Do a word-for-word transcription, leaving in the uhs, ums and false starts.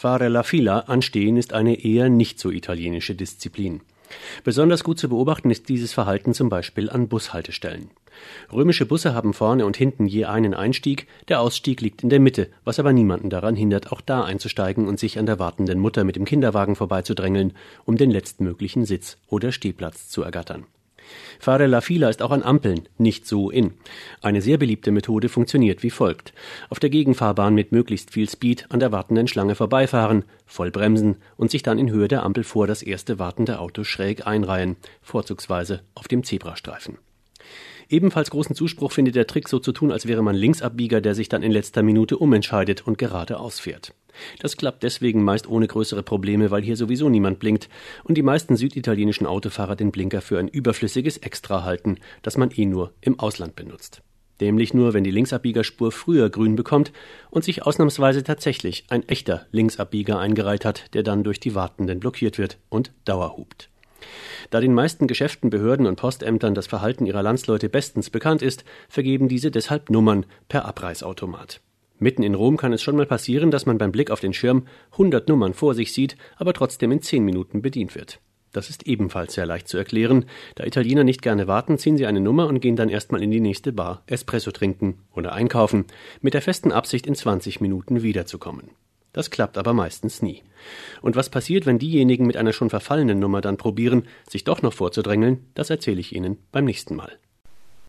Fare la fila, anstehen, ist eine eher nicht so italienische Disziplin. Besonders gut zu beobachten ist dieses Verhalten zum Beispiel an Bushaltestellen. Römische Busse haben vorne und hinten je einen Einstieg, der Ausstieg liegt in der Mitte, was aber niemanden daran hindert, auch da einzusteigen und sich an der wartenden Mutter mit dem Kinderwagen vorbeizudrängeln, um den letztmöglichen Sitz oder Stehplatz zu ergattern. Fare la fila ist auch an Ampeln nicht so in. Eine sehr beliebte Methode funktioniert wie folgt. Auf der Gegenfahrbahn mit möglichst viel Speed an der wartenden Schlange vorbeifahren, voll bremsen und sich dann in Höhe der Ampel vor das erste wartende Auto schräg einreihen, vorzugsweise auf dem Zebrastreifen. Ebenfalls großen Zuspruch findet der Trick, so zu tun, als wäre man Linksabbieger, der sich dann in letzter Minute umentscheidet und geradeaus fährt. Das klappt deswegen meist ohne größere Probleme, weil hier sowieso niemand blinkt und die meisten süditalienischen Autofahrer den Blinker für ein überflüssiges Extra halten, das man eh nur im Ausland benutzt. Dämlich nur, wenn die Linksabbiegerspur früher grün bekommt und sich ausnahmsweise tatsächlich ein echter Linksabbieger eingereiht hat, der dann durch die Wartenden blockiert wird und dauerhupt. Da den meisten Geschäften, Behörden und Postämtern das Verhalten ihrer Landsleute bestens bekannt ist, vergeben diese deshalb Nummern per Abreißautomat. Mitten in Rom kann es schon mal passieren, dass man beim Blick auf den Schirm hundert Nummern vor sich sieht, aber trotzdem in zehn Minuten bedient wird. Das ist ebenfalls sehr leicht zu erklären. Da Italiener nicht gerne warten, ziehen sie eine Nummer und gehen dann erstmal in die nächste Bar Espresso trinken oder einkaufen, mit der festen Absicht, in zwanzig Minuten wiederzukommen. Das klappt aber meistens nie. Und was passiert, wenn diejenigen mit einer schon verfallenen Nummer dann probieren, sich doch noch vorzudrängeln, das erzähle ich Ihnen beim nächsten Mal.